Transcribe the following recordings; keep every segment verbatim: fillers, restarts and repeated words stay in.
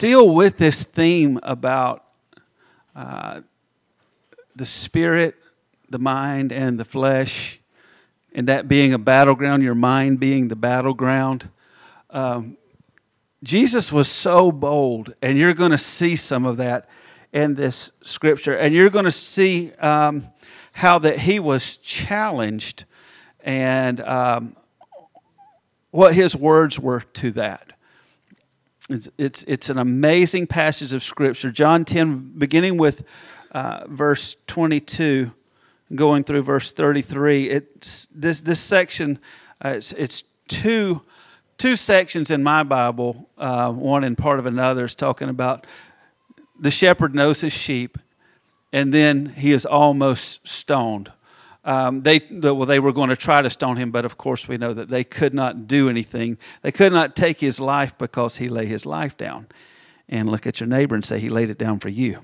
still with this theme about uh, the spirit, the mind, and the flesh, and that being a battleground, your mind being the battleground. Um, Jesus was so bold, and you're going to see some of that in this scripture, and you're going to see um, how that he was challenged and um, what his words were to that. It's, it's, it's an amazing passage of scripture. John ten, beginning with uh, verse twenty-two, going through verse thirty-three. It's this this section. Uh, it's it's two two sections in my Bible. Uh, one and part of another is talking about the shepherd knows his sheep, and then he is almost stoned. Um, they well, they were going to try to stone him, but of course we know that they could not do anything. They could not take his life because he laid his life down. And look at your neighbor and say, he laid it down for you.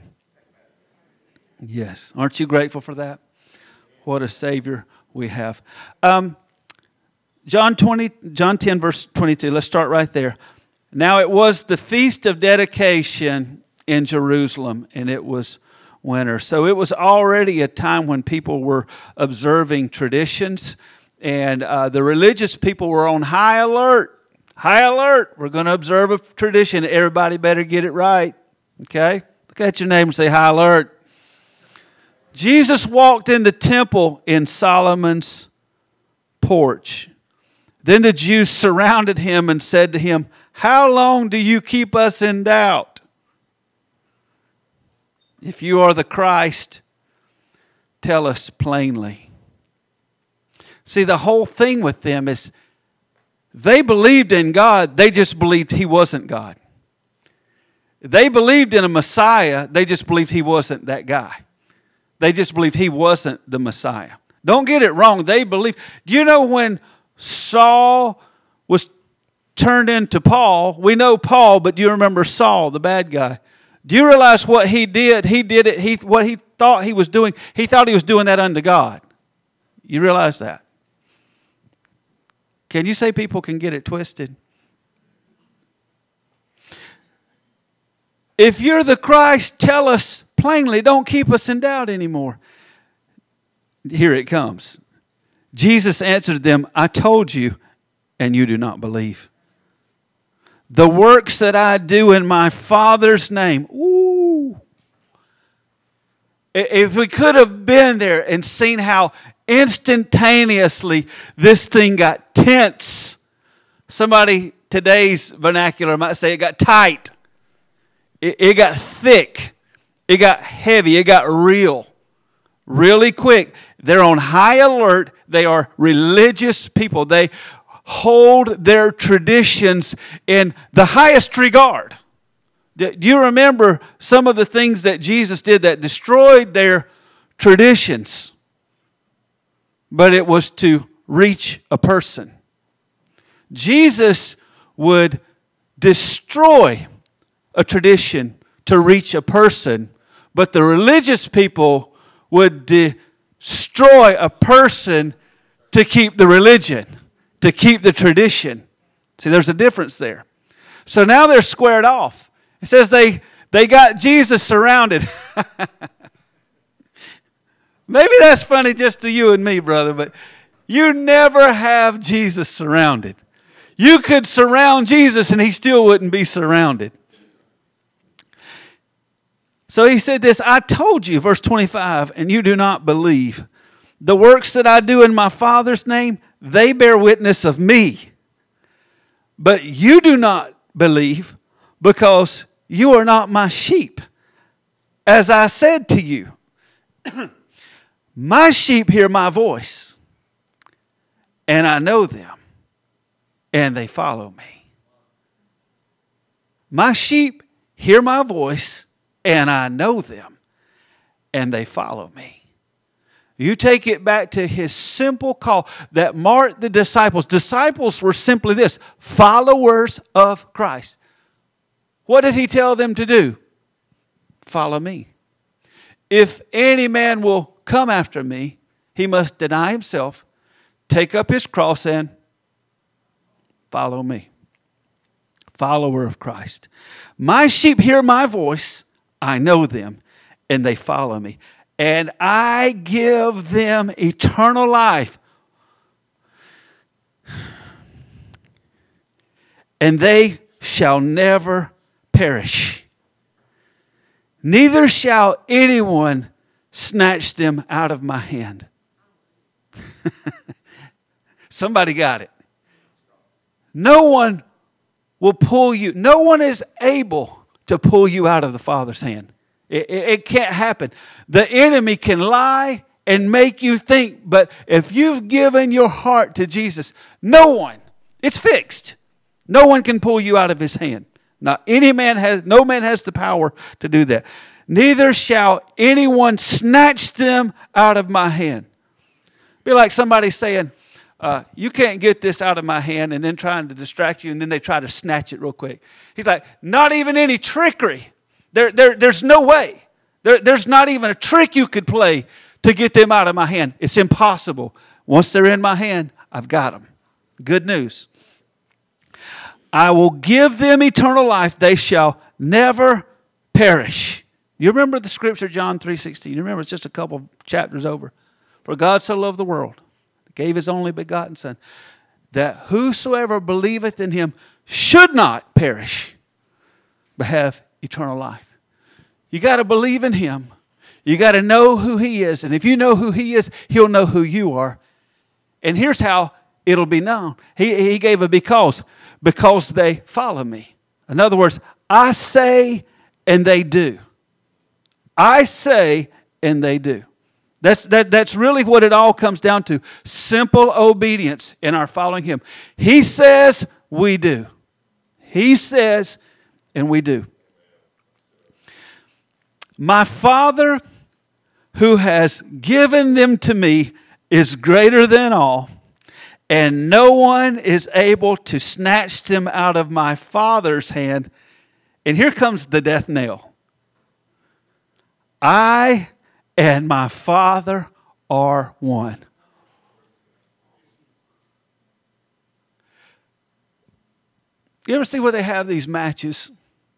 Yes. Aren't you grateful for that? What a Savior we have. Um, John twenty, John ten, verse twenty-two. Let's start right there. Now it was the feast of dedication in Jerusalem, and it was winter. So it was already a time when people were observing traditions, and uh, the religious people were on high alert. High alert. We're going to observe a tradition. Everybody better get it right. Okay? Look at your neighbor and say, high alert. Jesus walked in the temple in Solomon's porch. Then the Jews surrounded him and said to him, how long do you keep us in doubt? If you are the Christ, tell us plainly. See, the whole thing with them is they believed in God, they just believed He wasn't God. They believed in a Messiah, they just believed He wasn't that guy. They just believed He wasn't the Messiah. Don't get it wrong, they believed. Do you know when Saul was turned into Paul? We know Paul, but do you remember Saul, the bad guy? Do you realize what he did? He did it, he, what he thought he was doing, he thought he was doing that unto God. You realize that? Can you say people can get it twisted? If you're the Christ, tell us plainly. Don't keep us in doubt anymore. Here it comes. Jesus answered them, I told you, and you do not believe. The works that I do in my Father's name. Ooh. If we could have been there and seen how instantaneously this thing got tense. Somebody, today's vernacular might say it got tight. It, it got thick. It got heavy. It got real. Really quick. They're on high alert. They are religious people. They hold their traditions in the highest regard. Do you remember some of the things that Jesus did that destroyed their traditions? But it was to reach a person. Jesus would destroy a tradition to reach a person, but the religious people would destroy a person to keep the religion, to keep the tradition. See, there's a difference there. So now they're squared off. It says they, they got Jesus surrounded. Maybe that's funny just to you and me, brother, but you never have Jesus surrounded. You could surround Jesus and He still wouldn't be surrounded. So He said this, I told you, verse twenty-five, and you do not believe. The works that I do in my Father's name, they bear witness of me. But you do not believe because you are not my sheep. As I said to you, my sheep hear my voice, and I know them, and they follow me. My sheep hear my voice, and I know them, and they follow me. You take it back to His simple call that marked the disciples. Disciples were simply this, followers of Christ. What did He tell them to do? Follow me. If any man will come after me, he must deny himself, take up his cross, and follow me. follower of Christ. My sheep hear my voice. I know them, and they follow me. And I give them eternal life. And they shall never perish. Neither shall anyone snatch them out of my hand. Somebody got it. No one will pull you. No one is able to pull you out of the Father's hand. It, it, it can't happen. The enemy can lie and make you think, but if you've given your heart to Jesus, no one, it's fixed. No one can pull you out of his hand. Not any man has, no man has the power to do that. Neither shall anyone snatch them out of my hand. Be like somebody saying, uh, you can't get this out of my hand, and then trying to distract you, and then they try to snatch it real quick. He's like, not even any trickery. There, there, there's no way. There, there's not even a trick you could play to get them out of my hand. It's impossible. Once they're in my hand, I've got them. Good news. I will give them eternal life. They shall never perish. You remember the scripture, John three sixteen. You remember it's just a couple chapters over. For God so loved the world, gave his only begotten Son, that whosoever believeth in him should not perish, but have eternal life. You got to believe in him. You got to know who he is. And if you know who he is, he'll know who you are. And here's how it'll be known. He, he gave a because. Because they follow me. In other words, I say and they do. I say and they do. That's, that, that's really what it all comes down to. Simple obedience in our following him. He says, we do. He says, and we do. My Father who has given them to me is greater than all, and no one is able to snatch them out of my Father's hand. And here comes the death knell. I and my Father are one. You ever see where they have these matches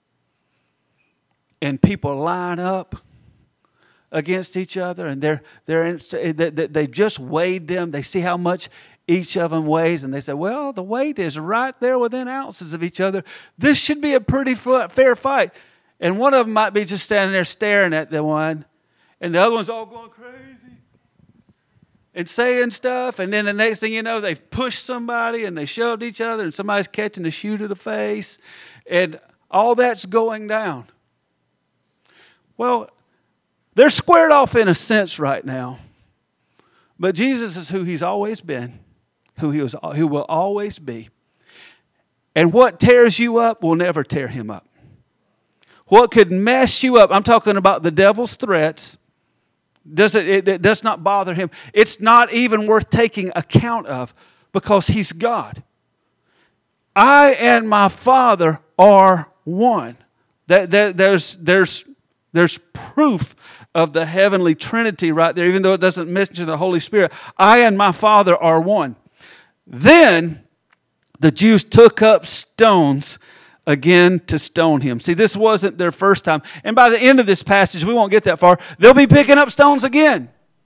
and people line up against each other, and they're they're in, they, they just weighed them. They see how much each of them weighs, and they say, well, the weight is right there within ounces of each other. This should be a pretty fair fight. And one of them might be just standing there staring at the one, and the other one's all going crazy and saying stuff. And then the next thing you know, they've pushed somebody and they shoved each other, and somebody's catching a shoe to the face, and all that's going down. Well, they're squared off in a sense right now. But Jesus is who he's always been, who he was, who will always be. And what tears you up will never tear him up. What could mess you up, I'm talking about the devil's threats, does it, it, it does not bother him. It's not even worth taking account of, because he's God. I and my Father are one. That, that, there's, there's, there's proof of the heavenly Trinity right there, even though it doesn't mention the Holy Spirit. I and my Father are one. Then the Jews took up stones again to stone him. See, this wasn't their first time. And by the end of this passage, we won't get that far, they'll be picking up stones again.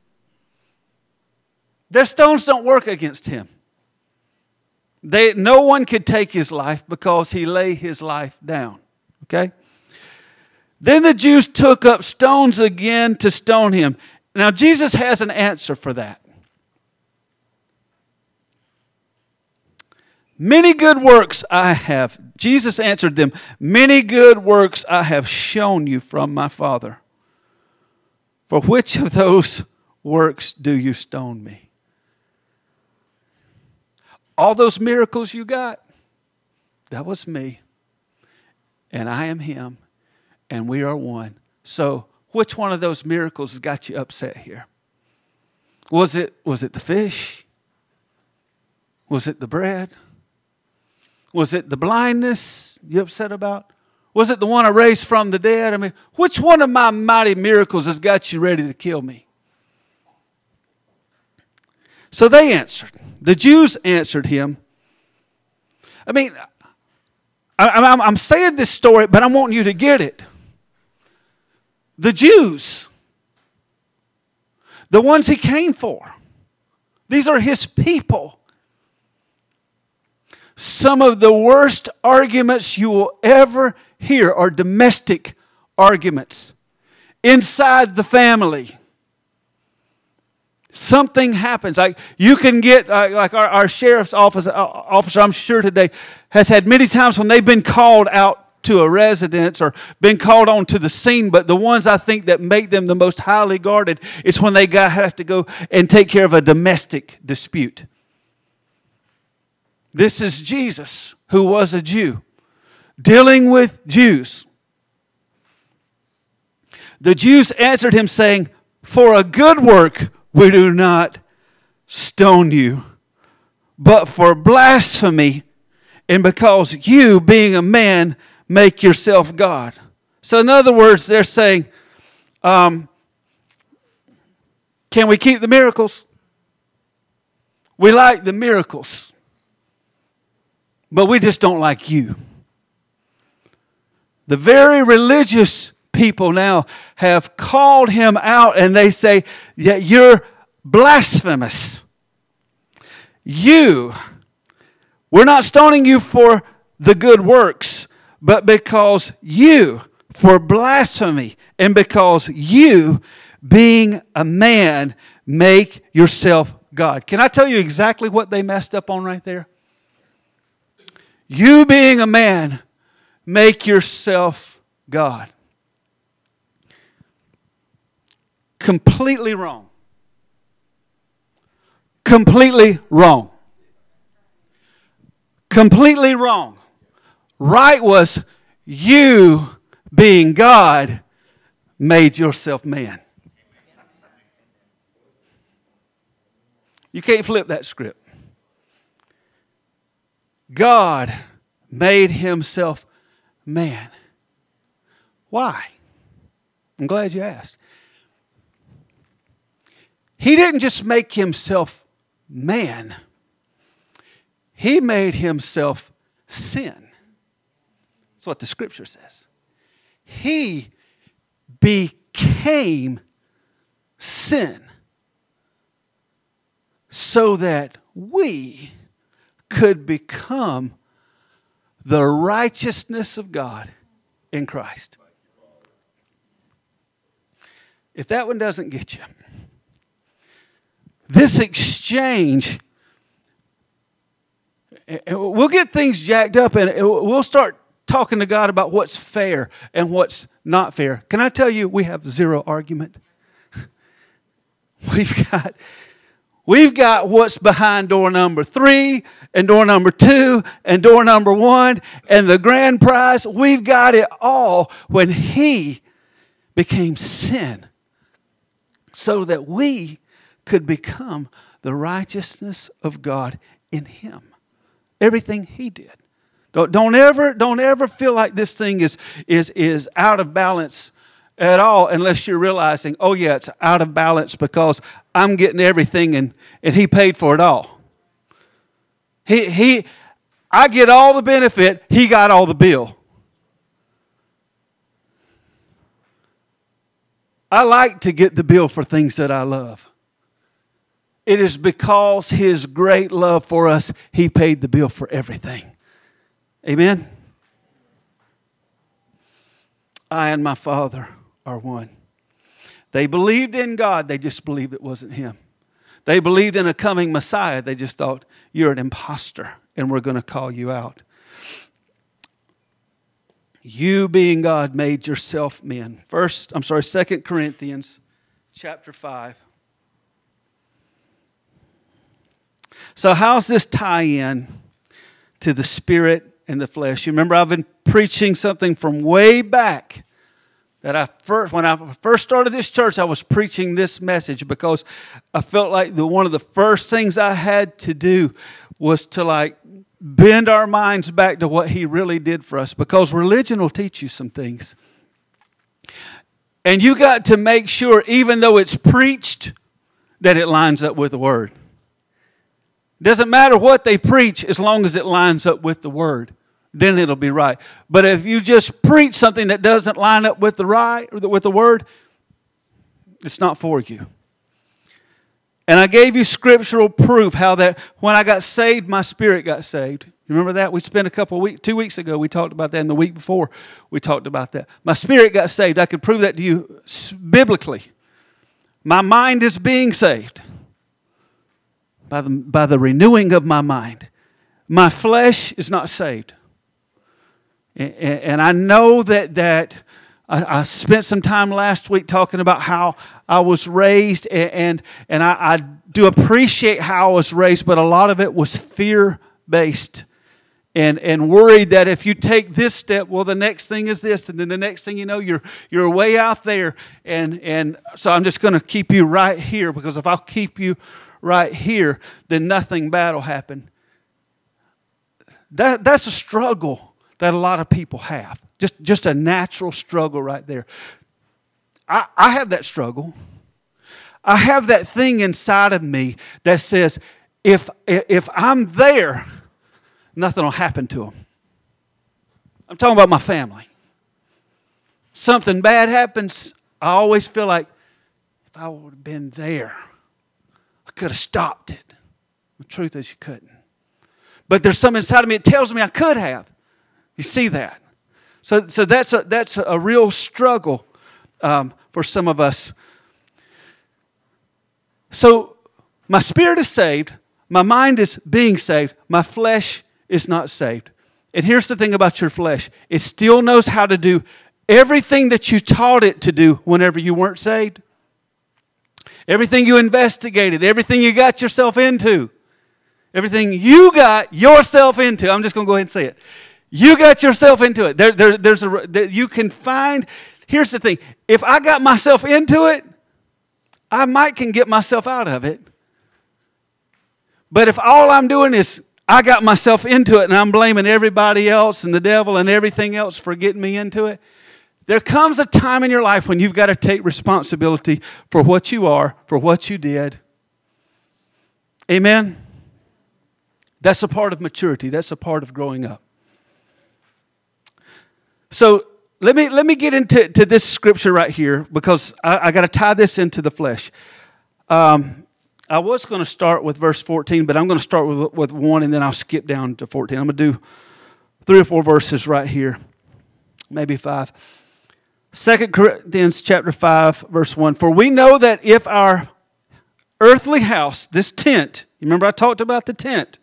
Their stones don't work against him. They, no one could take his life because he lay his life down. Okay? Then the Jews took up stones again to stone him. Now, Jesus has an answer for that. Many good works I have, Jesus answered them, many good works I have shown you from my Father. For which of those works do you stone me? All those miracles you got, that was me. And I am him. And we are one. So, which one of those miracles has got you upset here? Was it, was it the fish? Was it the bread? Was it the blindness you upset about? Was it the one I raised from the dead? I mean, which one of my mighty miracles has got you ready to kill me? So they answered. The Jews answered him. I mean, I, I'm, I'm saying this story, but I want you to get it. The Jews, the ones he came for, these are his people. Some of the worst arguments you will ever hear are domestic arguments inside the family. Something happens. Like you can get, uh, like our, our sheriff's office uh, officer, I'm sure today, has had many times when they've been called out to a residence or been called on to the scene. But the ones I think that make them the most highly guarded is when they got, have to go and take care of a domestic dispute. This is Jesus, who was a Jew, dealing with Jews. The Jews answered him, saying, "For a good work we do not stone you, but for blasphemy, and because you, being a man, make yourself God." So in other words, they're saying, um, can we keep the miracles? We like the miracles, but we just don't like you. The very religious people now have called him out, and they say, yeah, you're blasphemous. You, we're not stoning you for the good works, but because you, for blasphemy, and because you, being a man, make yourself God. Can I tell you exactly what they messed up on right there? You, being a man, make yourself God. Completely wrong. Completely wrong. Completely wrong. Right was, you, being God, made yourself man. You can't flip that script. God made himself man. Why? I'm glad you asked. He didn't just make himself man. He made himself sin. That's what the scripture says. He became sin so that we could become the righteousness of God in Christ. If that one doesn't get you, this exchange, we'll get things jacked up and we'll start talking to God about what's fair and what's not fair. Can I tell you, we have zero argument. We've got, we've got what's behind door number three and door number two and door number one and the grand prize. We've got it all when he became sin so that we could become the righteousness of God in him. Everything he did. Don't, don't ever, don't ever feel like this thing is, is, is out of balance at all unless you're realizing, oh yeah, it's out of balance because I'm getting everything and, and he paid for it all. He, he, I get all the benefit, he got all the bill. I like to get the bill for things that I love. It is because his great love for us, he paid the bill for everything. Amen? I and my Father are one. They believed in God, they just believed it wasn't him. They believed in a coming Messiah, they just thought, you're an imposter and we're going to call you out. You being God made yourself men. First, I'm sorry, Second Corinthians chapter five. So how's this tie in to the spirit and the flesh? You remember I've been preaching something from way back that I first, when I first started this church, I was preaching this message because I felt like the one of the first things I had to do was to like bend our minds back to what he really did for us, because religion will teach you some things. And you got to make sure, even though it's preached, that it lines up with the Word. Doesn't matter what they preach as long as it lines up with the Word. then it'll be right. But if you just preach something that doesn't line up with the right, or with the word, it's not for you. And I gave you scriptural proof how that when I got saved, my spirit got saved. You remember that? We spent a couple of weeks, two weeks ago, we talked about that, and the week before we talked about that. My spirit got saved. I could prove that to you biblically. My mind is being saved by the, by the renewing of my mind. My flesh is not saved. And, and I know that, that I, I spent some time last week talking about how I was raised, and, and, and I, I do appreciate how I was raised, but a lot of it was fear-based. And and worried that if you take this step, well, the next thing is this, and then the next thing you know, you're you're way out there. And and so I'm just going to keep you right here, because if I'll keep you right here, then nothing bad will happen. That that's a struggle that a lot of people have. Just just a natural struggle right there. I, I have that struggle. I have that thing inside of me that says, if if I'm there, nothing will happen to them. I'm talking about my family. Something bad happens, I always feel like, if I would have been there, I could have stopped it. The truth is, you couldn't. But there's something inside of me that tells me I could have. You see that? So, so that's a, that's a real struggle um, for some of us. So my spirit is saved. My mind is being saved. My flesh is not saved. And here's the thing about your flesh. It still knows how to do everything that you taught it to do whenever you weren't saved. Everything you investigated, everything you got yourself into, everything you got yourself into. I'm just going to go ahead and say it. You got yourself into it. There, there, there's a, there, you can find, here's the thing. If I got myself into it, I might can get myself out of it. But if all I'm doing is I got myself into it and I'm blaming everybody else and the devil and everything else for getting me into it, there comes a time in your life when you've got to take responsibility for what you are, for what you did. Amen? That's a part of maturity. That's a part of growing up. So let me let me get into to this scripture right here, because I, I got to tie this into the flesh. Um I was going to start with verse fourteen, but I'm going to start with, with one, and then I'll skip down to fourteen. I'm going to do three or four verses right here, maybe five. Second Corinthians chapter five, verse one. For we know that if our earthly house, this tent, you remember I talked about the tent,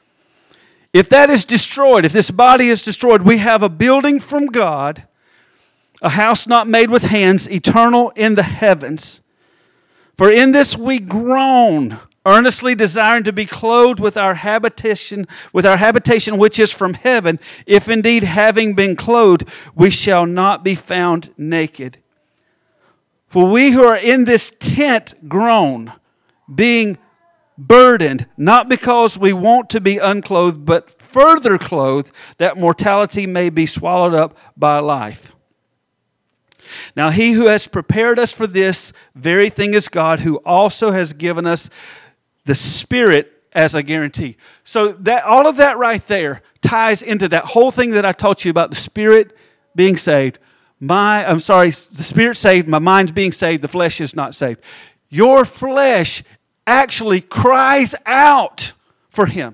if that is destroyed, if this body is destroyed, we have a building from God, a house not made with hands, eternal in the heavens. For in this we groan, earnestly desiring to be clothed with our habitation, with our habitation which is from heaven, if indeed having been clothed, we shall not be found naked. For we who are in this tent groan, being burdened, not because we want to be unclothed, but further clothed, that mortality may be swallowed up by life. Now he who has prepared us for this very thing is God, who also has given us the Spirit as a guarantee. So that all of that right there ties into that whole thing that I taught you about the Spirit being saved. My, I'm sorry, the Spirit saved, my mind's being saved, the flesh is not saved. Your flesh actually cries out for Him.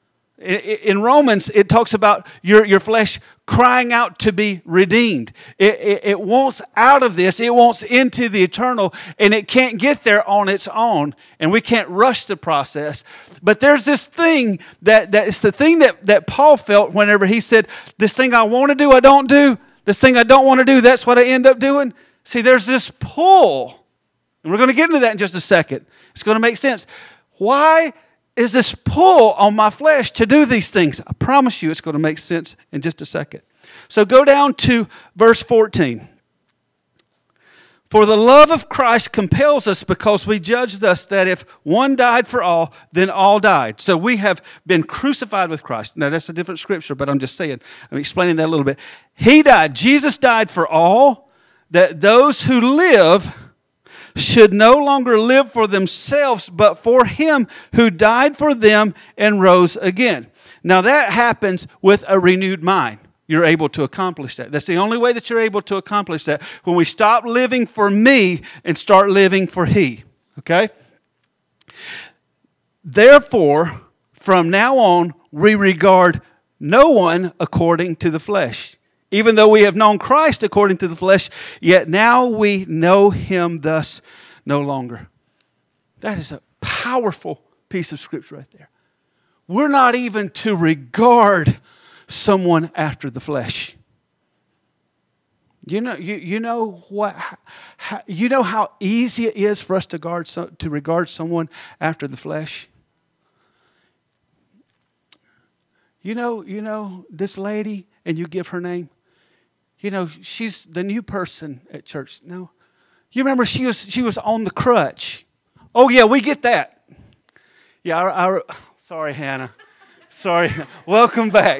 In Romans, it talks about your, your flesh crying out to be redeemed. It, it, it wants out of this. It wants into the eternal, and it can't get there on its own, and we can't rush the process. But there's this thing that, that it's the thing that, that Paul felt whenever he said, this thing I want to do, I don't do. This thing I don't want to do, that's what I end up doing. See, there's this pull, and we're going to get into that in just a second. It's going to make sense. Why is this pull on my flesh to do these things? I promise you it's going to make sense in just a second. So go down to verse fourteen. For the love of Christ compels us, because we judge thus that if one died for all, then all died. So we have been crucified with Christ. Now that's a different scripture, but I'm just saying, I'm explaining that a little bit. He died. Jesus died for all, that those who live should no longer live for themselves, but for Him who died for them and rose again. Now that happens with a renewed mind. You're able to accomplish that. That's the only way that you're able to accomplish that. When we stop living for me and start living for He. Okay? Therefore, from now on, we regard no one according to the flesh. Even though we have known Christ according to the flesh, yet now we know Him thus no longer. That is a powerful piece of scripture right there. We're not even to regard someone after the flesh. You know, you, you know what? How, you know how easy it is for us to guard to regard someone after the flesh. You know, you know this lady, and you give her name. You know, she's the new person at church. No, you remember she was she was on the crutch. Oh yeah, we get that. Yeah, our, our, sorry, Hannah. Sorry. Welcome back.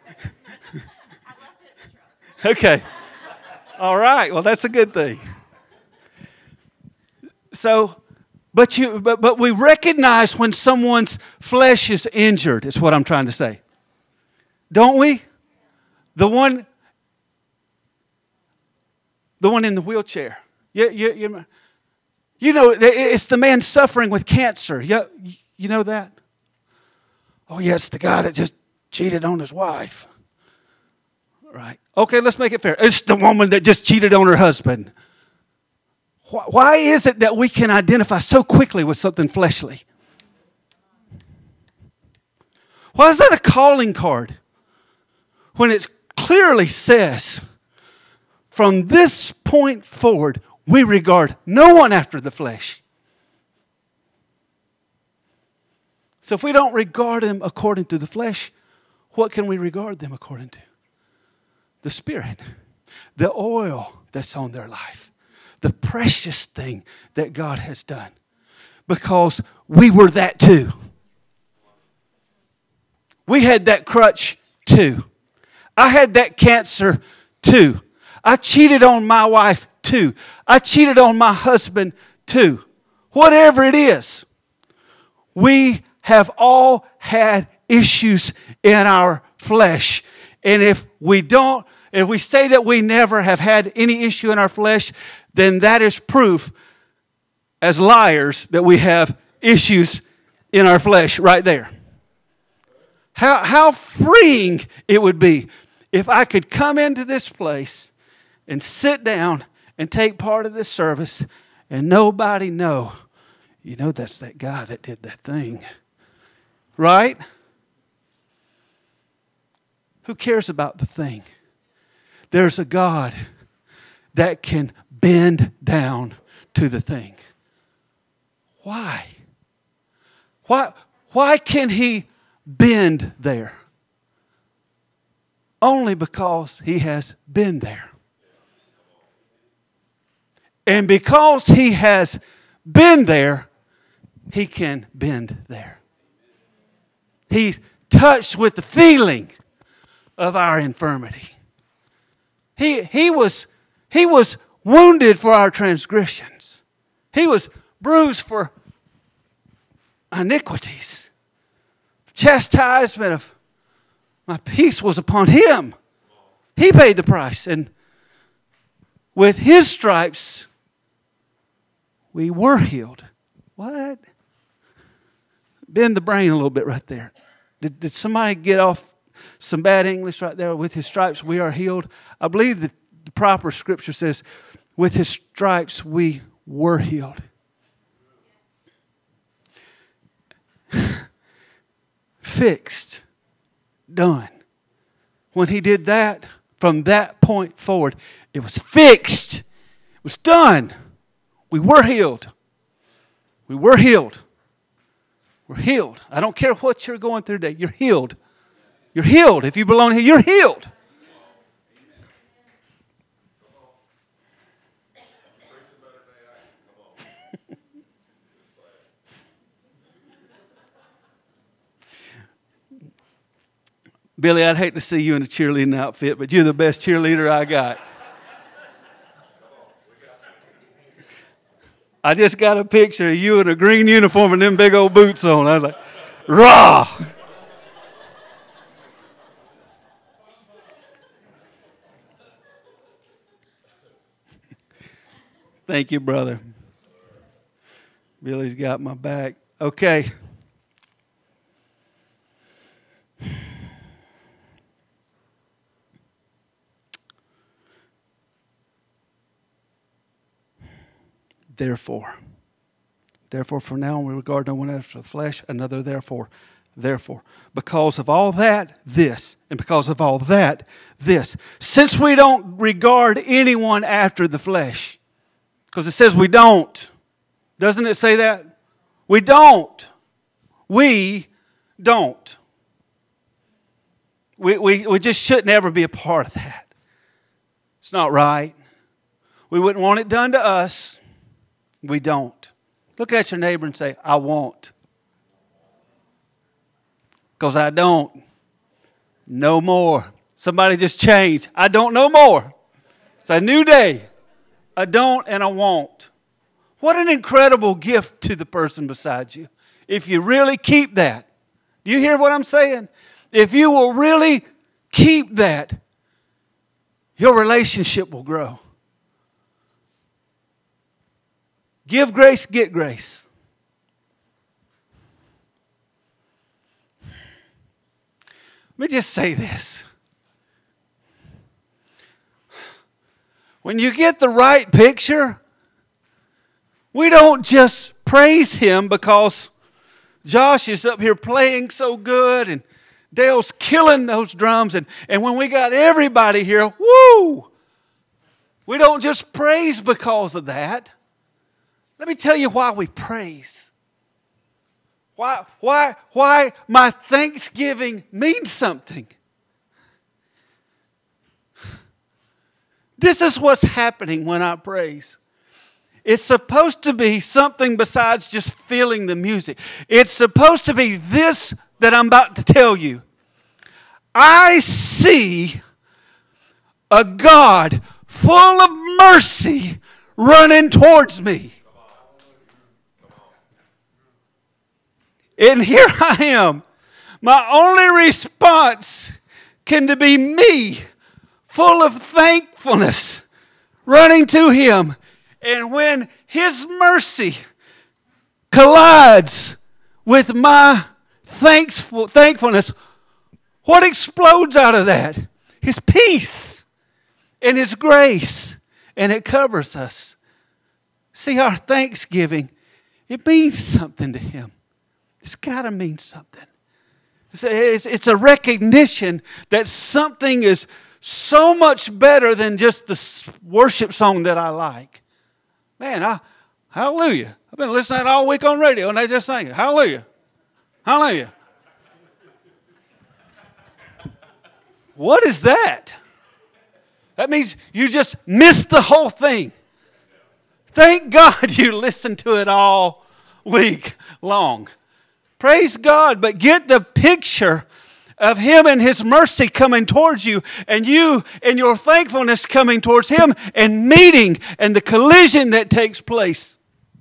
Okay. All right. Well, that's a good thing. So, but you, but but we recognize when someone's flesh is injured. Is what I'm trying to say. Don't we? The one, the one in the wheelchair. You, you, you, you know, it's the man suffering with cancer. You, you know that? Oh, yeah, it's the guy that just cheated on his wife. Right. Okay, let's make it fair. It's the woman that just cheated on her husband. Why is it that we can identify so quickly with something fleshly? Why is that a calling card? When it clearly says, from this point forward, we regard no one after the flesh. So if we don't regard them according to the flesh, what can we regard them according to? The Spirit, the oil that's on their life, the precious thing that God has done. Because we were that too. We had that crutch too. I had that cancer too. I cheated on my wife too. I cheated on my husband too. Whatever it is, we have all had issues in our flesh. And if we don't, if we say that we never have had any issue in our flesh, then that is proof as liars that we have issues in our flesh right there. How, how freeing it would be if I could come into this place and sit down and take part of this service and nobody know, you know, that's that guy that did that thing. Right? Who cares about the thing? There's a God that can bend down to the thing. Why? Why, why can He bend there? Only because He has been there. And because He has been there, He can bend there. He's touched with the feeling of our infirmity. He, he, was, he was wounded for our transgressions. He was bruised for iniquities. The chastisement of my peace was upon Him. He paid the price. And with His stripes, we were healed. What? Bend the brain a little bit right there. Did, did somebody get off some bad English right there? With His stripes we are healed. I believe that the proper scripture says, with His stripes we were healed. Fixed. Done. When He did that, from that point forward, it was fixed. It was done. We were healed. We were healed. We're healed. I don't care what you're going through today. You're healed. You're healed. If you belong here, you're healed. Billy, I'd hate to see you in a cheerleading outfit, but you're the best cheerleader I got. I just got a picture of you in a green uniform and them big old boots on. I was like, rah! Thank you, brother. Billy's got my back. Okay. Therefore. Therefore, from now on, we regard no one after the flesh, another therefore. Therefore. Because of all that, this. And because of all that, this. Since we don't regard anyone after the flesh. Because it says we don't. Doesn't it say that? We don't. We don't. We, we, we just shouldn't ever be a part of that. It's not right. We wouldn't want it done to us. We don't. Look at your neighbor and say, I won't. Because I don't. No more. Somebody just changed. I don't know more. It's a new day. I don't and I won't. What an incredible gift to the person beside you. If you really keep that. Do you hear what I'm saying? If you will really keep that, your relationship will grow. Give grace, get grace. Let me just say this. When you get the right picture, we don't just praise Him because Josh is up here playing so good and Dale's killing those drums. And, and when we got everybody here, woo! We don't just praise because of that. Let me tell you why we praise. Why, why, why my thanksgiving means something. This is what's happening when I praise. It's supposed to be something besides just feeling the music. It's supposed to be this that I'm about to tell you. I see a God full of mercy running towards me. And here I am. My only response can to be me, full of thankfulness, running to Him. And when His mercy collides with my thankful, thankfulness, what explodes out of that? His peace and His grace. And it covers us. See, our thanksgiving, it means something to Him. It's got to mean something. It's a, it's, it's a recognition that something is so much better than just the worship song that I like. Man, I, hallelujah. I've been listening to that all week on radio and they just sang it. Hallelujah. Hallelujah. What is that? That means you just missed the whole thing. Thank God you listened to it all week long. Praise God, but get the picture of Him and His mercy coming towards you, and you and your thankfulness coming towards Him, and meeting, and the collision that takes place.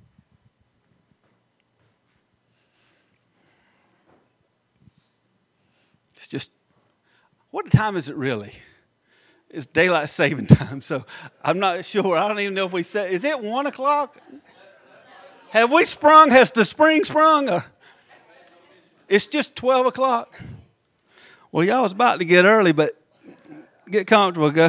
It's just, what time is it really? It's daylight saving time, so I'm not sure. I don't even know if we said, is it one o'clock? Have we sprung? Has the spring sprung? Or? It's just twelve o'clock. Well, y'all was about to get early, but get comfortable, go.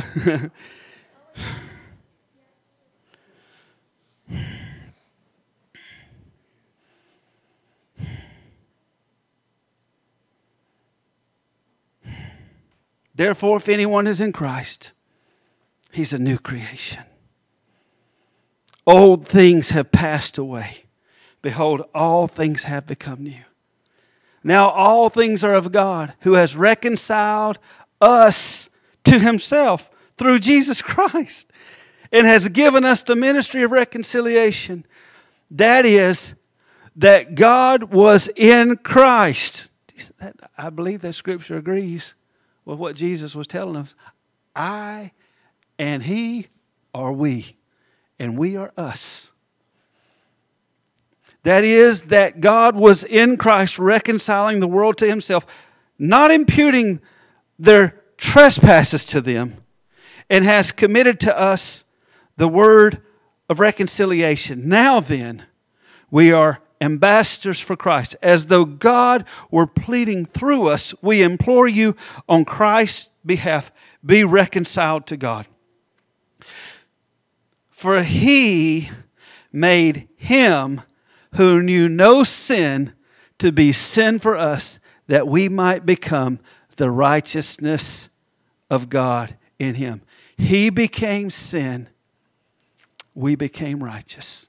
Therefore, if anyone is in Christ, he's a new creation. Old things have passed away. Behold, all things have become new. Now all things are of God, who has reconciled us to Himself through Jesus Christ, and has given us the ministry of reconciliation. That is, that God was in Christ. I believe that Scripture agrees with what Jesus was telling us. I and He are we, and we are us. That is, that God was in Christ reconciling the world to himself, not imputing their trespasses to them, and has committed to us the word of reconciliation. Now then, we are ambassadors for Christ. As though God were pleading through us, we implore you on Christ's behalf, be reconciled to God. For he made him who knew no sin to be sin for us, that we might become the righteousness of God in him. He became sin. We became righteous.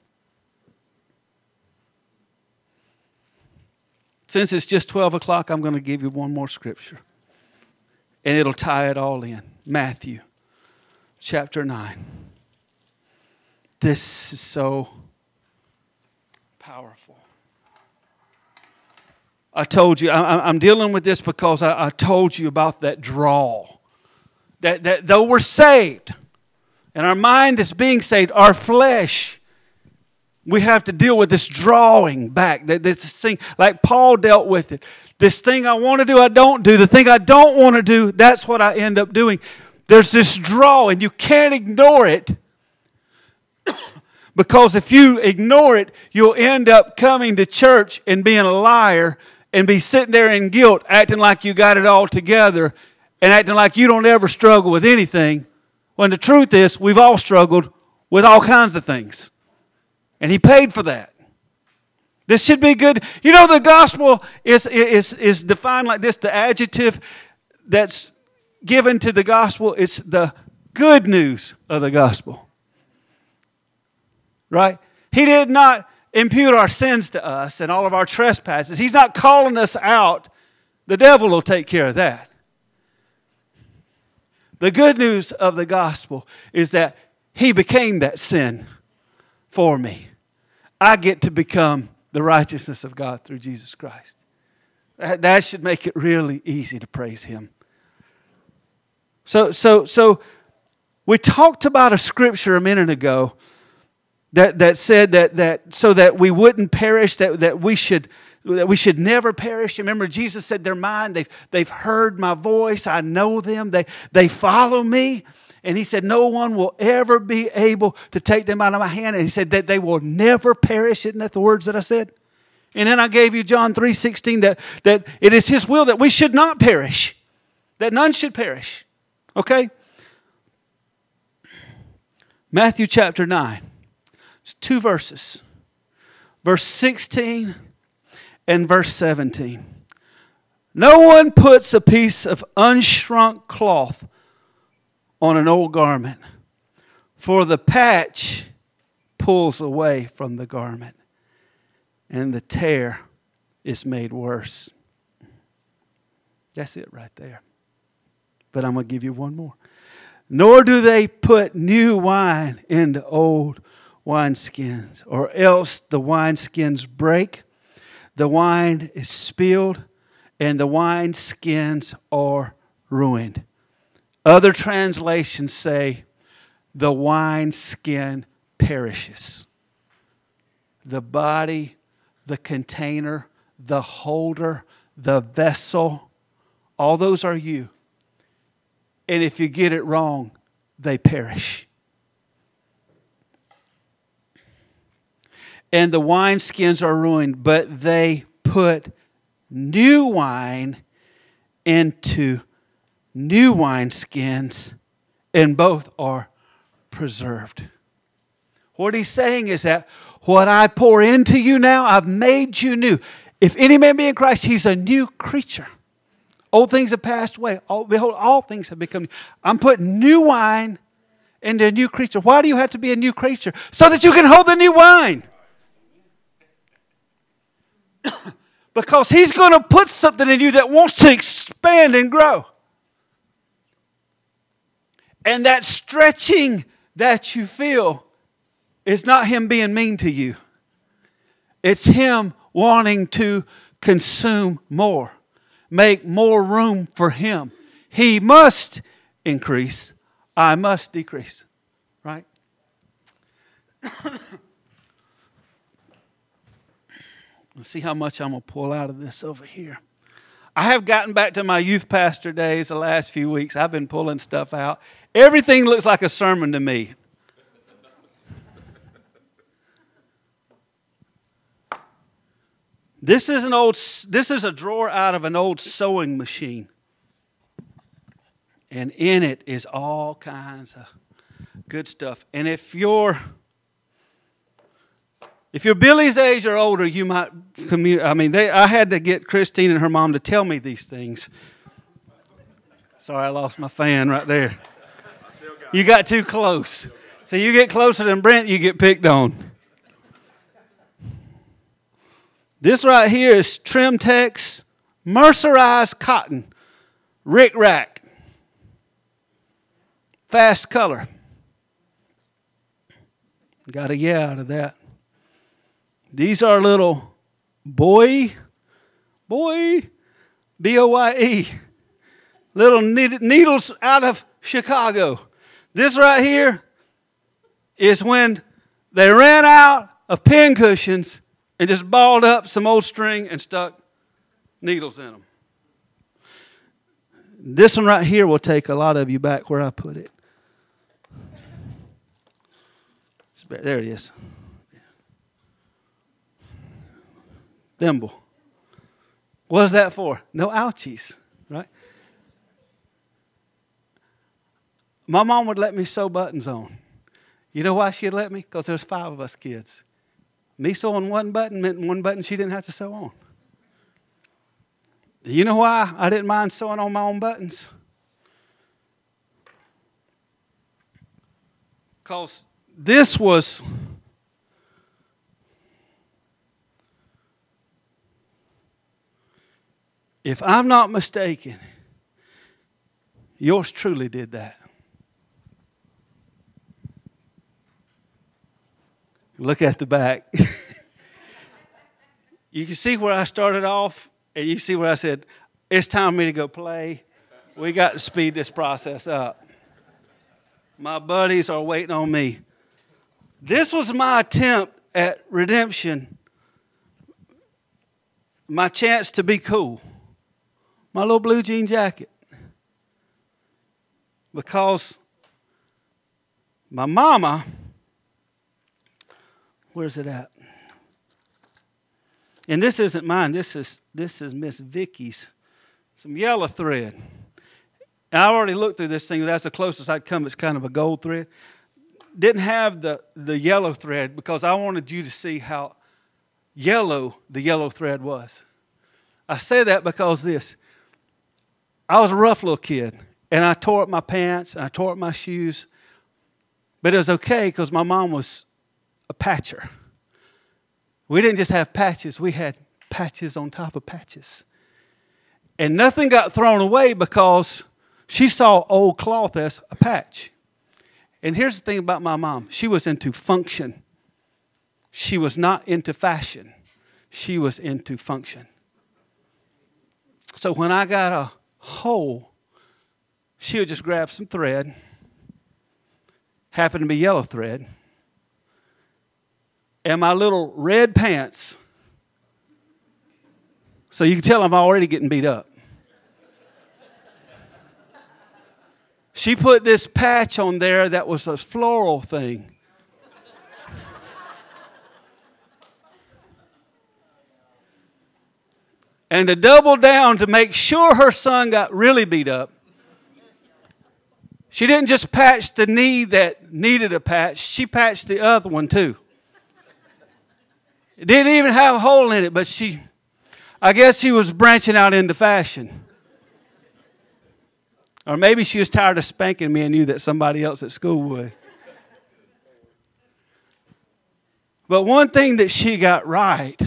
Since it's just twelve o'clock, I'm going to give you one more scripture. And it'll tie it all in. Matthew chapter nine. This is so powerful. I told you, I, I'm dealing with this because I, I told you about that draw. That, that though we're saved, and our mind is being saved, our flesh, we have to deal with this drawing back. This thing, like Paul dealt with it. This thing I want to do, I don't do. The thing I don't want to do, that's what I end up doing. There's this draw, and you can't ignore it. Because if you ignore it, you'll end up coming to church and being a liar and be sitting there in guilt, acting like you got it all together and acting like you don't ever struggle with anything. When the truth is, we've all struggled with all kinds of things. And he paid for that. This should be good. You know, the gospel is, is, is defined like this. The adjective that's given to the gospel is the good news of the gospel. Right? He did not impute our sins to us and all of our trespasses. He's not calling us out. The devil will take care of that. The good news of the gospel is that he became that sin for me. I get to become the righteousness of God through Jesus Christ. That, that should make it really easy to praise him. So, so, so we talked about a scripture a minute ago That that said that that so that we wouldn't perish, that, that we should that we should never perish. Remember, Jesus said, "They're mine. They've they've heard my voice. I know them. They they follow me." And he said, "No one will ever be able to take them out of my hand." And he said that they will never perish. Isn't that the words that I said? And then I gave you John three sixteen that that it is his will that we should not perish, that none should perish. Okay. Matthew chapter nine. Two verses, verse sixteen and verse seventeen. No one puts a piece of unshrunk cloth on an old garment, for the patch pulls away from the garment, and the tear is made worse. That's it right there. But I'm going to give you one more. Nor do they put new wine into old wineskins, or else the wineskins break, the wine is spilled, and the wineskins are ruined. Other translations say the wineskin perishes. The body, the container, the holder, the vessel, all those are you. And if you get it wrong, they perish. And the wineskins are ruined, but they put new wine into new wineskins, and both are preserved. What he's saying is that what I pour into you now, I've made you new. If any man be in Christ, he's a new creature. Old things have passed away. All, behold, all things have become new. I'm putting new wine into a new creature. Why do you have to be a new creature? So that you can hold the new wine. Because he's going to put something in you that wants to expand and grow. And that stretching that you feel is not him being mean to you. It's him wanting to consume more. Make more room for him. He must increase. I must decrease. Right? Let's see how much I'm going to pull out of this over here. I have gotten back to my youth pastor days the last few weeks. I've been pulling stuff out. Everything looks like a sermon to me. This is an old. This is a drawer out of an old sewing machine. And in it is all kinds of good stuff. And if you're if you're Billy's age or older, you might commute. I mean, they, I had to get Christine and her mom to tell me these things. Sorry, I lost my fan right there. You got too close. So you get closer than Brent, you get picked on. This right here is Trimtex mercerized cotton, Rick Rack. Fast color. Got a yeah out of that. These are little boy, boy, B O Y E, little needles out of Chicago. This right here is when they ran out of pin cushions and just balled up some old string and stuck needles in them. This one right here will take a lot of you back where I put it. There it is. Thimble. What is that for? No ouchies, right? My mom would let me sew buttons on. You know why she'd let me? Because there's five of us kids. Me sewing one button meant one button she didn't have to sew on. You know why I didn't mind sewing on my own buttons? Because this was if I'm not mistaken, yours truly did that. Look at the back. You can see where I started off, and you see where I said, it's time for me to go play. We got to speed this process up. My buddies are waiting on me. This was my attempt at redemption, my chance to be cool. My little blue jean jacket. Because my mama, where's it at? And this isn't mine. This is this is Miss Vicky's. Some yellow thread. And I already looked through this thing. That's the closest I'd come. It's kind of a gold thread. Didn't have the, the yellow thread because I wanted you to see how yellow the yellow thread was. I say that because this. I was a rough little kid, and I tore up my pants, and I tore up my shoes. But it was okay because my mom was a patcher. We didn't just have patches. We had patches on top of patches. And nothing got thrown away because she saw old cloth as a patch. And here's the thing about my mom. She was into function. She was not into fashion. She was into function. So when I got a hole, she would just grab some thread. Happened to be yellow thread. And my little red pants. So you can tell I'm already getting beat up. She put this patch on there that was a floral thing. And to double down to make sure her son got really beat up, she didn't just patch the knee that needed a patch, she patched the other one too. It didn't even have a hole in it, but she, I guess she was branching out into fashion. Or maybe she was tired of spanking me and knew that somebody else at school would. But one thing that she got right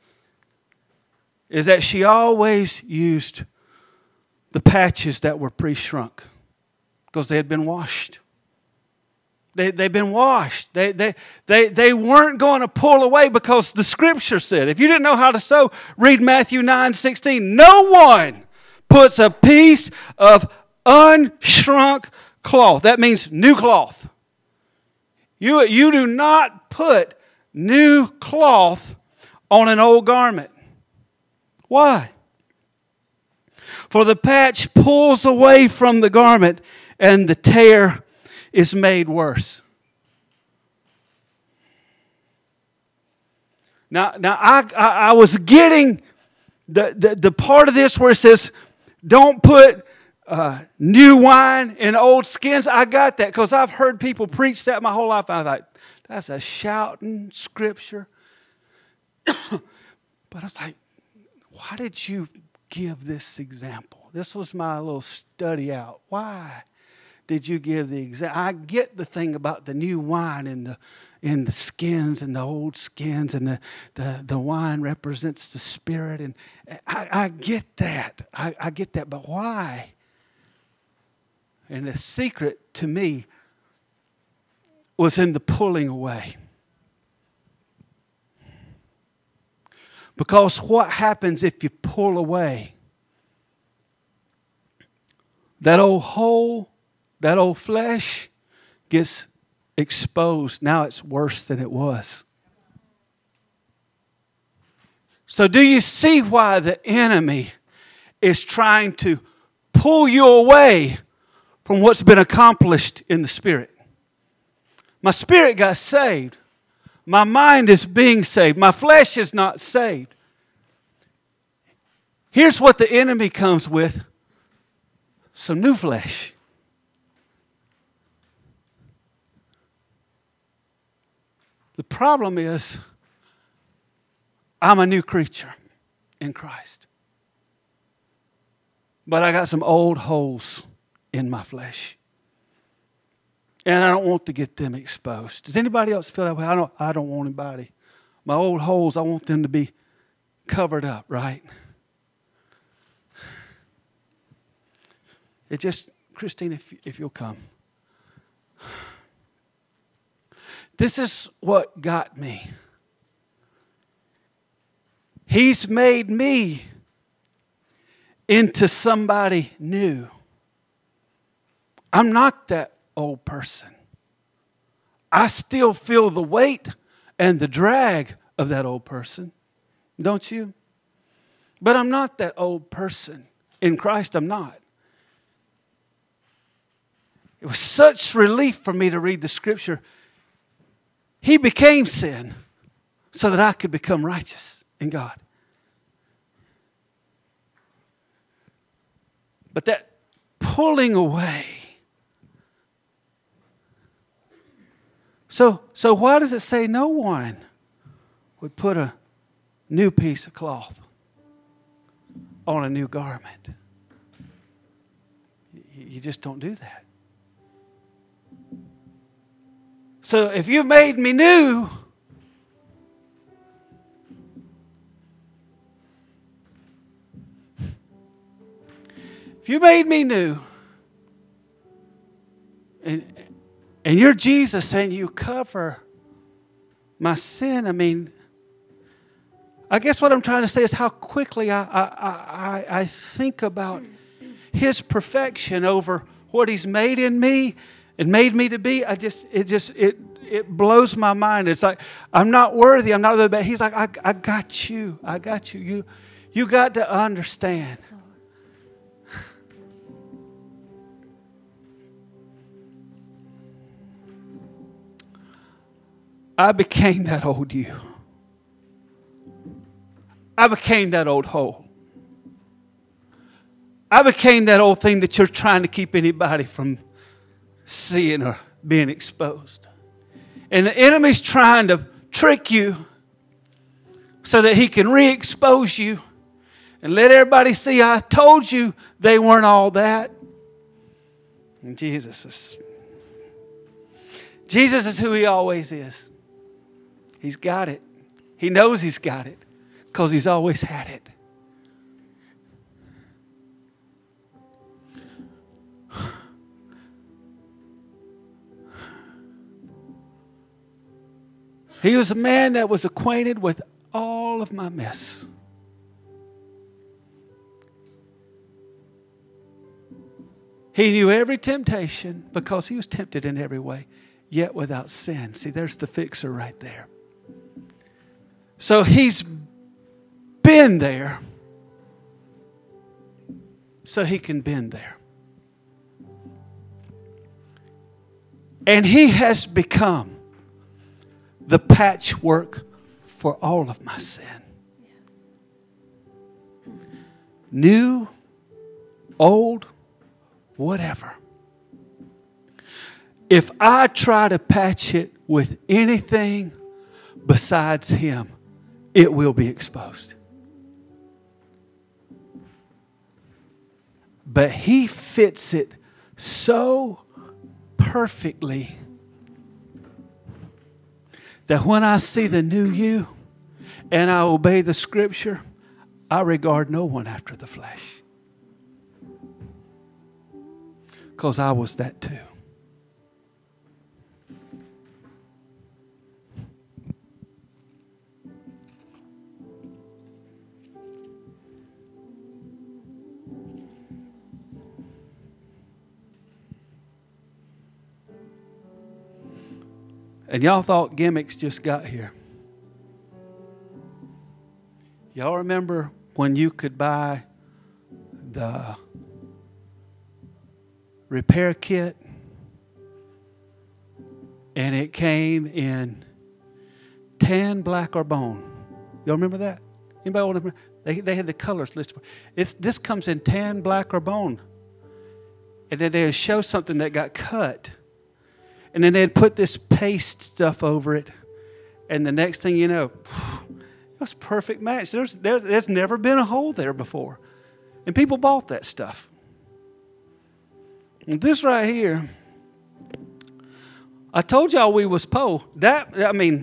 is that she always used the patches that were pre-shrunk because they had been washed. They, they'd been washed. They, they, they, they weren't going to pull away because the Scripture said, if you didn't know how to sew, read Matthew nine sixteen. No one puts a piece of unshrunk cloth. That means new cloth. You, you do not put new cloth on an old garment. Why? For the patch pulls away from the garment and the tear is made worse. Now, now I, I, I was getting the, the, the part of this where it says, don't put uh, new wine in old skins. I got that because I've heard people preach that my whole life. I thought, that's a shouting scripture. But I was like, why did you give this example? This was my little study out. Why did you give the example? I get the thing about the new wine in the in the skins and the old skins, and the, the, the wine represents the Spirit. And I, I get that. I, I get that. But why? And the secret to me was in the pulling away. Because what happens if you pull away? That old hole, that old flesh gets exposed. Now it's worse than it was. So do you see why the enemy is trying to pull you away from what's been accomplished in the Spirit? My spirit got saved. My mind is being saved. My flesh is not saved. Here's what the enemy comes with. Some new flesh. The problem is, I'm a new creature in Christ. But I got some old holes in my flesh. And I don't want to get them exposed. Does anybody else feel that way? I don't, I don't want anybody. My old holes, I want them to be covered up, right? It just, Christine, if, if you'll come. This is what got me. He's made me into somebody new. I'm not that old person. I still feel the weight and the drag of that old person. Don't you? But I'm not that old person. In Christ, I'm not. It was such relief for me to read the scripture. He became sin so that I could become righteous in God. But that pulling away. So, so why does it say no one would put a new piece of cloth on a new garment? You just don't do that. So if you made me new, if you made me new, and and you're Jesus and you cover my sin, I mean, I guess what I'm trying to say is how quickly I I I, I think about His perfection over what He's made in me. It made me to be. I just, it just, it, it blows my mind. It's like, I'm not worthy. I'm not worthy. But He's like, I, I got you. I got you. You, you got to understand. I became that old you. I became that old hole. I became that old thing that you're trying to keep anybody from seeing or being exposed. And the enemy's trying to trick you so that he can re-expose you and let everybody see, I told you they weren't all that. And Jesus is Jesus is who He always is. He's got it. He knows He's got it because He's always had it. He was a man that was acquainted with all of my mess. He knew every temptation because He was tempted in every way, yet without sin. See, there's the fixer right there. So He's been there so he can bend there. And he has become the patchwork for all of my sin. New, old, whatever. If I try to patch it with anything besides him, it will be exposed. But he fits it so perfectly that when I see the new you and I obey the scripture, I regard no one after the flesh. Because I was that too. And y'all thought gimmicks just got here. Y'all remember when you could buy the repair kit and it came in tan, black, or bone? Y'all remember that? Anybody remember? They, they had the colors listed. It's, this comes in tan, black, or bone. And then they would show something that got cut. And then they'd put this paste stuff over it. And the next thing you know, it was a perfect match. There's, there's, there's never been a hole there before. And people bought that stuff. And this right here, I told y'all we was po. That, I mean,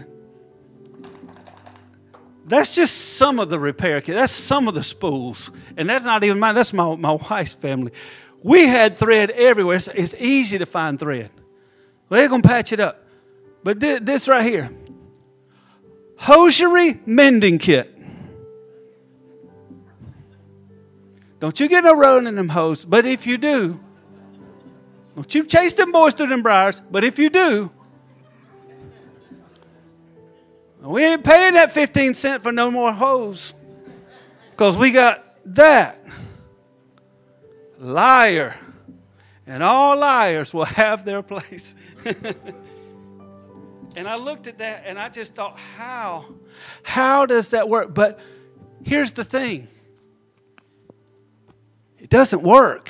that's just some of the repair kit. That's some of the spools. And that's not even mine. That's my, my wife's family. We had thread everywhere. It's, it's easy to find thread. Well, they're going to patch it up. But this, this right here. Hosiery mending kit. Don't you get no rolling in them hose. But if you do, don't you chase them boys through them briars. But if you do, we ain't paying that fifteen cents for no more hose. Because we got that. Liar. And all liars will have their place. And I looked at that and I just thought, how? How does that work? But here's the thing. It doesn't work.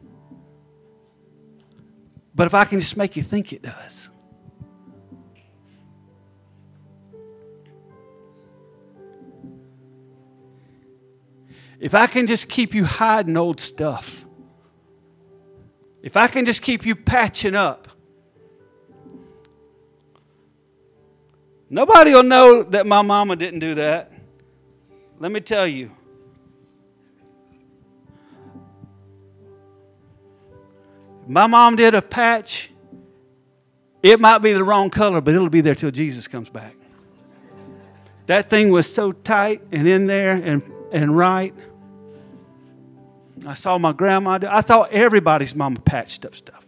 But if I can just make you think it does. If I can just keep you hiding old stuff. If I can just keep you patching up. Nobody will know that my mama didn't do that. Let me tell you. My mom did a patch. It might be the wrong color, but it'll be there till Jesus comes back. That thing was so tight and in there and, and right. I saw my grandma do. I thought everybody's mama patched up stuff.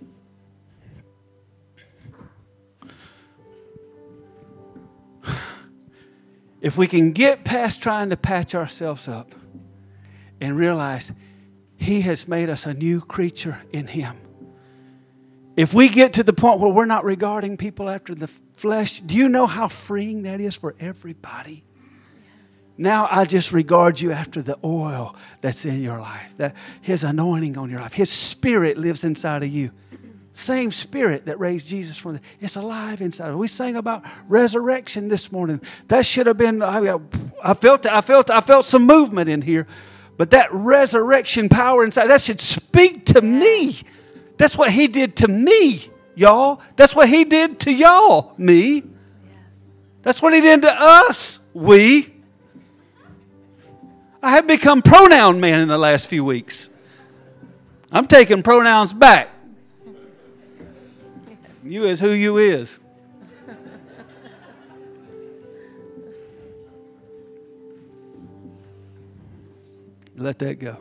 If we can get past trying to patch ourselves up and realize He has made us a new creature in Him. If we get to the point where we're not regarding people after the flesh, do you know how freeing that is for everybody? Now I just regard you after the oil that's in your life, that His anointing on your life. His Spirit lives inside of you. Same Spirit that raised Jesus from the, it's alive inside. We sang about resurrection this morning. That should have been. I, I felt. I felt. I felt some movement in here, but that resurrection power inside that should speak to me. That's what He did to me, y'all. That's what He did to y'all, me. That's what He did to us, we. I have become pronoun man in the last few weeks. I'm taking pronouns back. You is who you is. Let that go.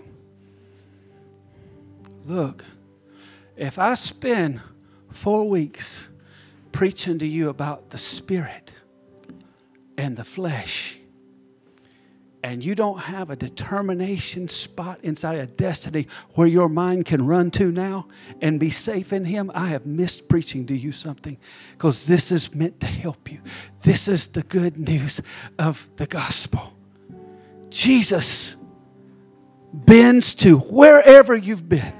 Look, if I spend four weeks preaching to you about the Spirit and the flesh, and you don't have a determination spot inside a destiny where your mind can run to now and be safe in Him, I have missed preaching to you something, because this is meant to help you. This is the good news of the gospel. Jesus bends to wherever you've been.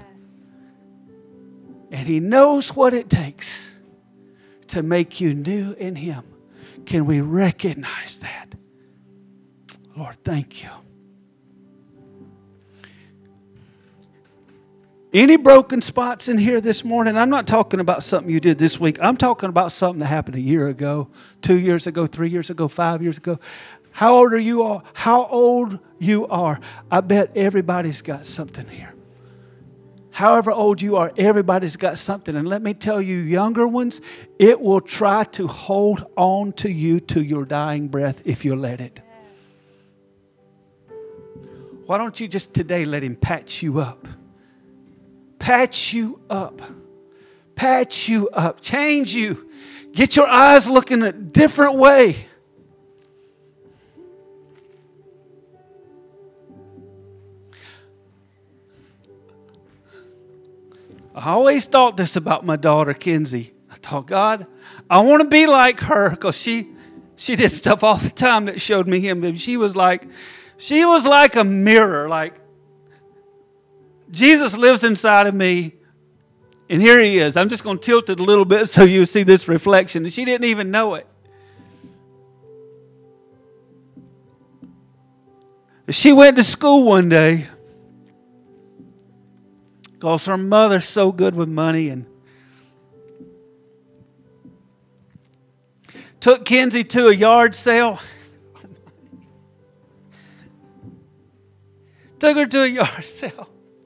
And He knows what it takes to make you new in Him. Can we recognize that? Lord, thank you. Any broken spots in here this morning? I'm not talking about something you did this week. I'm talking about something that happened a year ago, two years ago, three years ago, five years ago. How old are you all? How old you are? I bet everybody's got something here. However old you are, everybody's got something. And let me tell you, younger ones, it will try to hold on to you to your dying breath if you let it. Why don't you just today let Him patch you up? Patch you up. Patch you up. Change you. Get your eyes looking a different way. I always thought this about my daughter, Kenzie. I thought, God, I want to be like her, because she, she did stuff all the time that showed me Him. She was like, she was like a mirror. Like, Jesus lives inside of me, and here He is. I'm just going to tilt it a little bit so you see this reflection. And she didn't even know it. She went to school one day, because her mother's so good with money, and took Kenzie to a yard sale. Took her to a yard sale.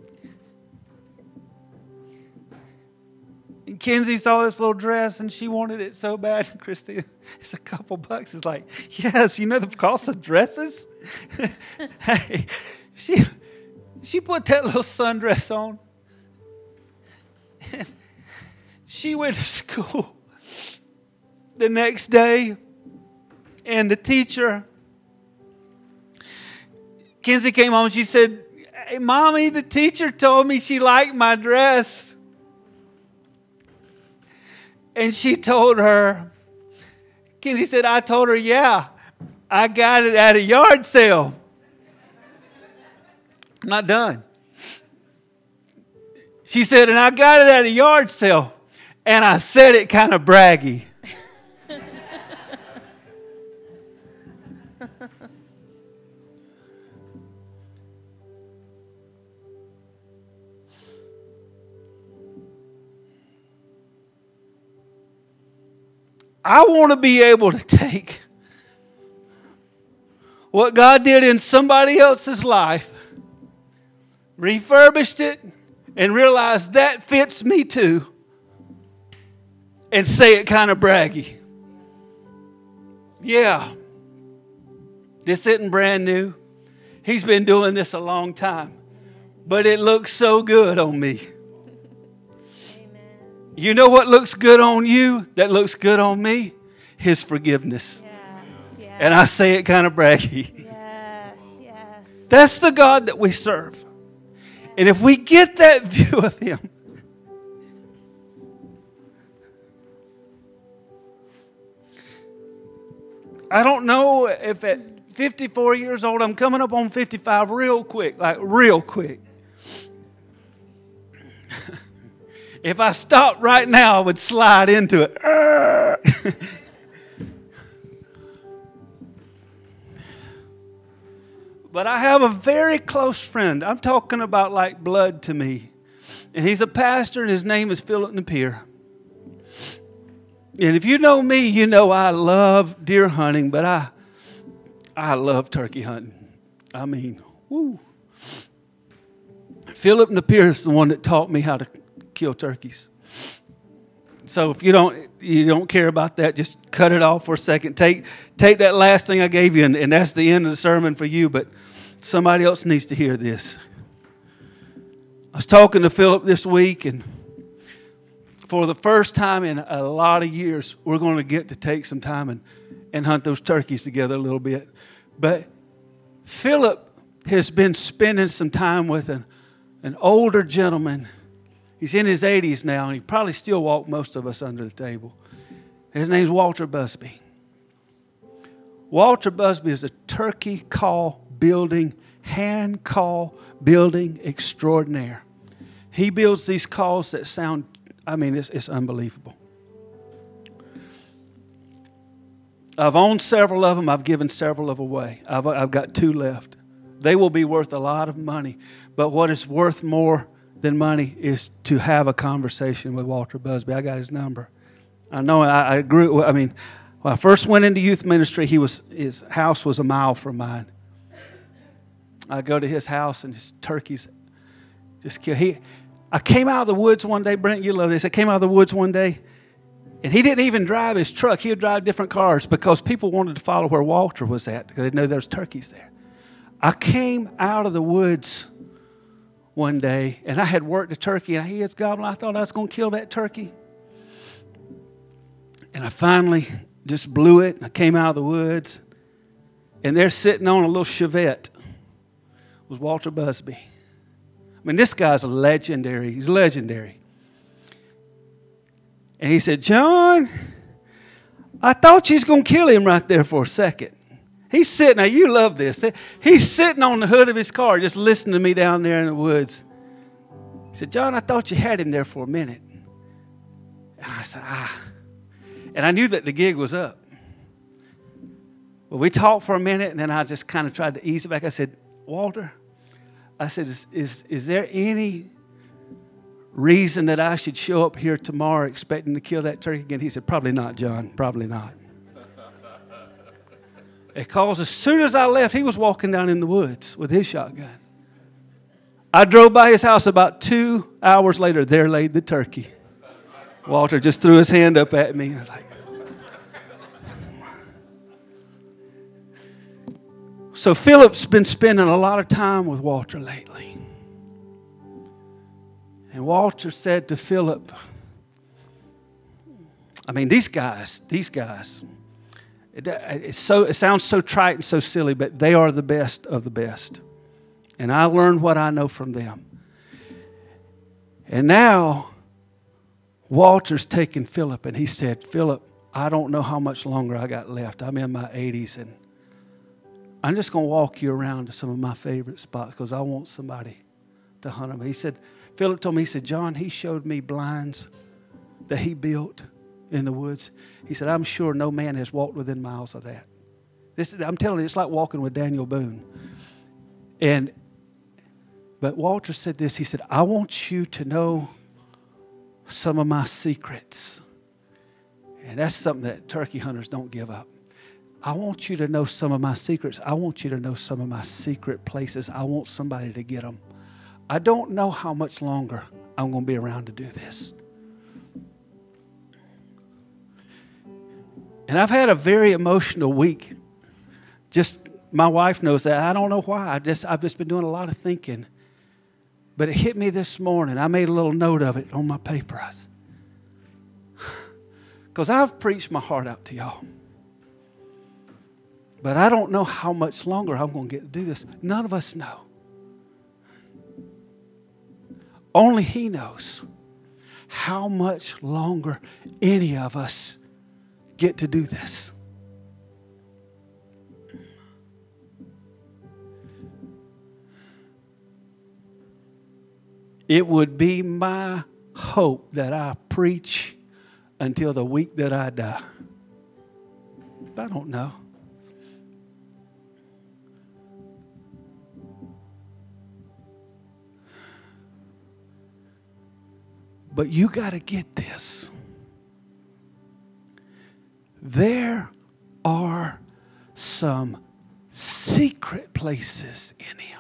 And Kenzie saw this little dress, and she wanted it so bad. And Christy, it's a couple bucks. It's like, yes, you know the cost of dresses? Hey, she, she put that little sundress on. And she went to school the next day, and the teacher, Kenzie came home and she said, hey, Mommy, the teacher told me she liked my dress. And she told her, Kenzie said, I told her, yeah, I got it at a yard sale. I'm not done. She said, and I got it at a yard sale. And I said it kind of braggy. I want to be able to take what God did in somebody else's life, refurbished it, and realize that fits me too, and say it kind of braggy. Yeah, this isn't brand new. He's been doing this a long time, but it looks so good on me. You know what looks good on you that looks good on me? His forgiveness. Yes, yes. And I say it kind of braggy. Yes, yes. That's the God that we serve. Yes. And if we get that view of Him, I don't know if at fifty-four years old, I'm coming up on fifty-five real quick, like real quick. If I stopped right now, I would slide into it. But I have a very close friend. I'm talking about like blood to me. And he's a pastor, and his name is Philip Napier. And if you know me, you know I love deer hunting, but I I love turkey hunting. I mean, woo. Philip Napier is the one that taught me how to kill turkeys. So if you don't you don't care about that, just cut it off for a second. Take take that last thing I gave you, and, and that's the end of the sermon for you, but somebody else needs to hear this. I was talking to Philip this week, and for the first time in a lot of years, we're going to get to take some time and, and hunt those turkeys together a little bit. But Philip has been spending some time with an, an older gentleman. He's in his eighties now, and he probably still walk most of us under the table. His name's Walter Busby. Walter Busby is a turkey call building, hand call building extraordinaire. He builds these calls that sound, I mean, it's, it's unbelievable. I've owned several of them. I've given several of away. I've, I've got two left. They will be worth a lot of money. But what is worth more than money is to have a conversation with Walter Busby. I got his number. I know I, I grew, I mean, when I first went into youth ministry, he was his house was a mile from mine. I go to his house and his turkeys just kill. He, I came out of the woods one day, Brent, you love this. I came out of the woods one day, and he didn't even drive his truck. He would drive different cars because people wanted to follow where Walter was at because they know there's turkeys there. I came out of the woods one day, and I had worked a turkey, and he was gobbling. I thought I was going to kill that turkey. And I finally just blew it, and I came out of the woods, and they're sitting on a little Chevette. It was Walter Busby. I mean, this guy's legendary. He's legendary. And he said, John, I thought you was going to kill him right there for a second. He's sitting, now you love this. He's sitting on the hood of his car just listening to me down there in the woods. He said, John, I thought you had him there for a minute. And I said, ah. And I knew that the gig was up. Well, we talked for a minute, and then I just kind of tried to ease it back. I said, Walter, I said, is, is, is there any reason that I should show up here tomorrow expecting to kill that turkey again? He said, probably not, John, probably not. Because as soon as I left, he was walking down in the woods with his shotgun. I drove by his house about two hours later. There laid the turkey. Walter just threw his hand up at me. I was like, so Philip's been spending a lot of time with Walter lately. And Walter said to Philip, I mean, these guys, these guys, it, it's so, it sounds so trite and so silly, but they are the best of the best. And I learned what I know from them. And now, Walter's taking Philip, and he said, Philip, I don't know how much longer I got left. I'm in my eighties, and I'm just going to walk you around to some of my favorite spots because I want somebody to hunt them. He said, Philip told me, he said, John, he showed me blinds that he built in the woods. He said, I'm sure no man has walked within miles of that. This, I'm telling you, it's like walking with Daniel Boone. And, but Walter said this, he said, I want you to know some of my secrets. And that's something that turkey hunters don't give up. I want you to know some of my secrets. I want you to know some of my secret places. I want somebody to get them. I don't know how much longer I'm going to be around to do this. And I've had a very emotional week. Just, my wife knows that. I don't know why. I just, I've just been doing a lot of thinking. But it hit me this morning. I made a little note of it on my paper. Because I've preached my heart out to y'all. But I don't know how much longer I'm going to get to do this. None of us know. Only He knows how much longer any of us get to do this. It would be my hope that I preach until the week that I die. But I don't know. But you got to get this. There are some secret places in Him.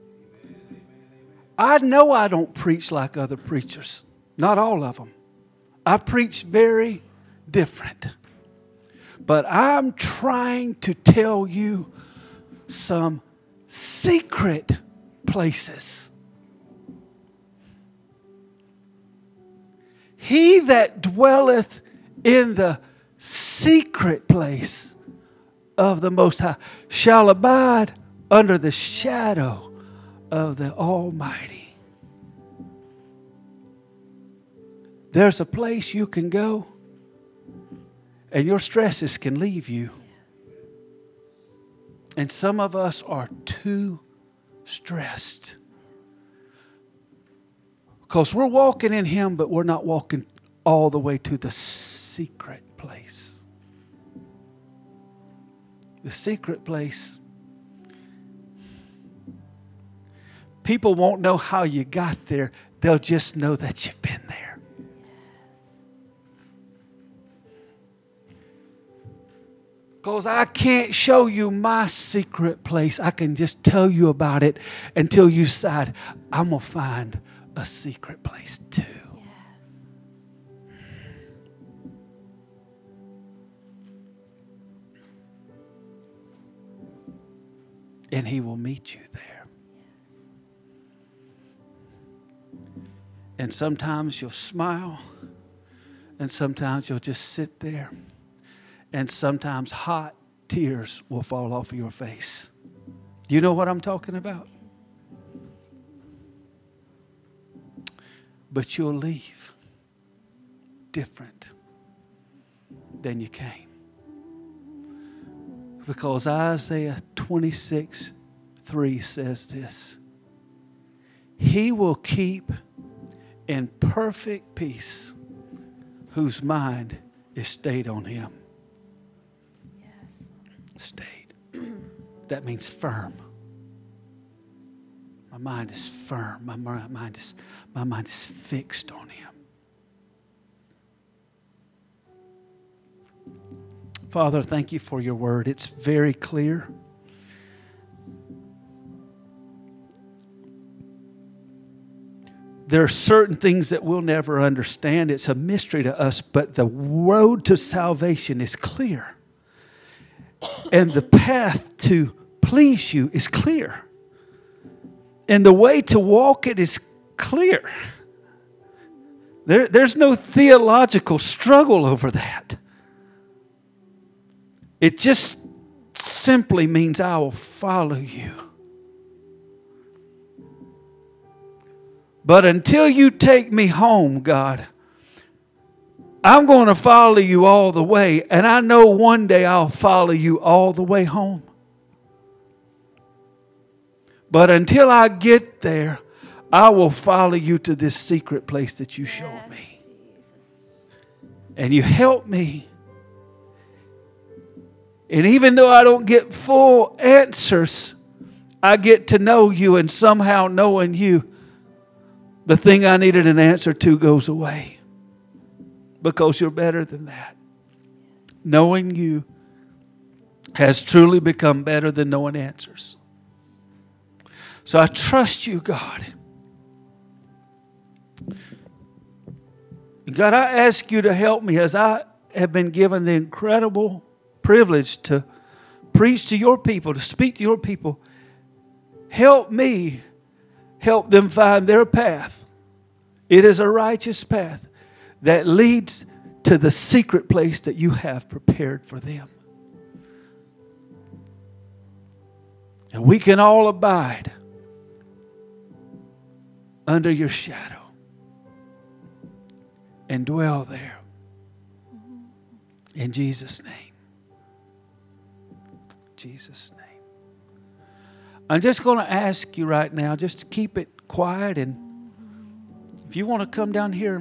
I know I don't preach like other preachers. Not all of them. I preach very different. But I'm trying to tell you some secret places. He that dwelleth in the secret place of the Most High shall abide under the shadow of the Almighty. There's a place you can go and your stresses can leave you. And some of us are too stressed. Because we're walking in Him, but we're not walking all the way to the secret place. The secret place. People won't know how you got there. They'll just know that you've been there. Because I can't show you my secret place. I can just tell you about it until you decide, I'm going to find a secret place too. Yes. And He will meet you there. And sometimes you'll smile. And sometimes you'll just sit there. And sometimes hot tears will fall off of your face. You know what I'm talking about? But you'll leave different than you came. Because Isaiah twenty-six three says this. He will keep in perfect peace whose mind is stayed on Him. Yes. Stayed. That means firm. My mind is firm. My mind is, my mind is fixed on Him. Father, thank you for your word. It's very clear. There are certain things that we'll never understand. It's a mystery to us, but the road to salvation is clear. And the path to please you is clear. And the way to walk it is clear. There, there's no theological struggle over that. It just simply means I will follow you. But until you take me home, God, I'm going to follow you all the way. And I know one day I'll follow you all the way home. But until I get there, I will follow you to this secret place that you showed Yes, me. Jesus. And you help me. And even though I don't get full answers, I get to know you, and somehow knowing you, the thing I needed an answer to goes away. Because you're better than that. Knowing you has truly become better than knowing answers. So I trust you, God. God, I ask you to help me as I have been given the incredible privilege to preach to your people, to speak to your people. Help me help them find their path. It is a righteous path that leads to the secret place that you have prepared for them. And we can all abide under your shadow and dwell there. In Jesus' name. Jesus' name. I'm just going to ask you right now, just to keep it quiet, and if you want to come down here and